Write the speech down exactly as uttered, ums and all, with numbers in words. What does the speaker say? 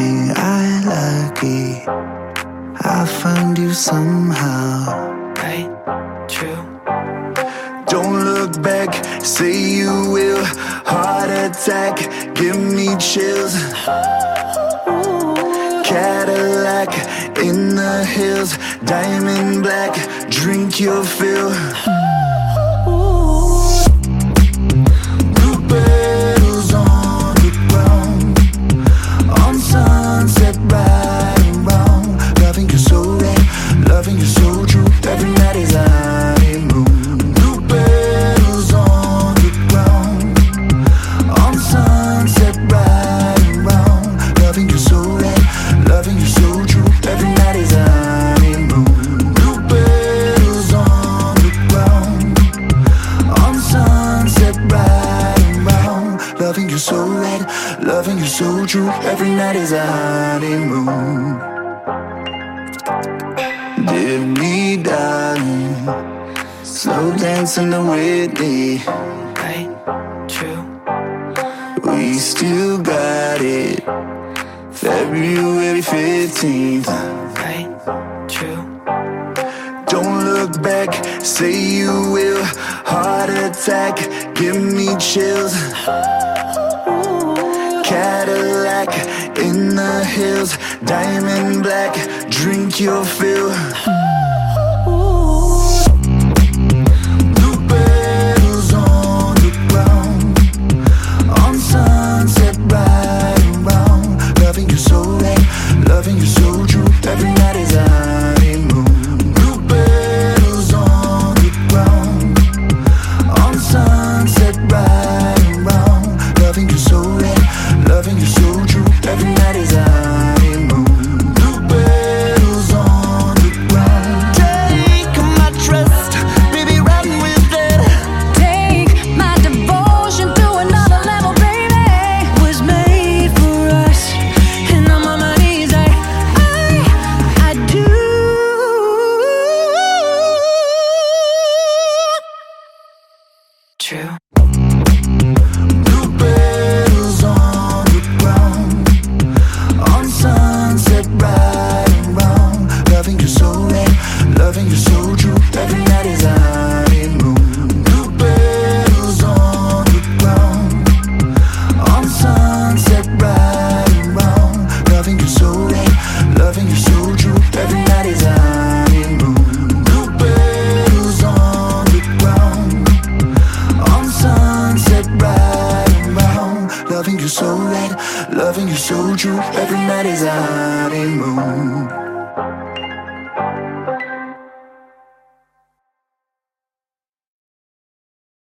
Ain't I lucky? I found you somehow. Right? True. Don't look back, say you will. Heart attack, give me chills. Cadillac in the hills, diamond black, drink your fill. Blue petals on the ground, on sunset right and round. Loving you so right, loving you so true. Every night is a honeymoon. Blue petals on the ground, on sunset right and round. Loving you so right, loving you so true. Every night is a honeymoon. Blue petals on the ground, on sunset right and round. Loving you so right, loving you so true. Every night is a honeymoon. Dear me, darling, slow dancing the Whitney. Right? True. We still got it. February fifteenth. Right? True. Don't look back, say you will. Heart attack, give me chills. Cadillac in the hills, diamond black, drink your fill. Blue petals on the ground, on sunset right and round. Loving you so right, loving you so true. Every night is a honeymoon. Blue petals on the ground, on sunset right and round. Loving you so right, loving you so true. Every night is a honeymoon. Blue petals on the ground. Take my trust, baby, run with it. Take my devotion to another level, baby. Was made for us, and I'm on my knees. I, I, I do. True. Blue petals on the ground, on sunset right and round. Loving you so right, loving you so true. Every night is a honeymoon. Blue petals on the ground, on sunset right and round. Loving you so right, loving you so true. Every night is a honeymoon. Blue petals on the ground, on sunset right and round. Loving you so right, loving you so true. Every night is a honeymoon.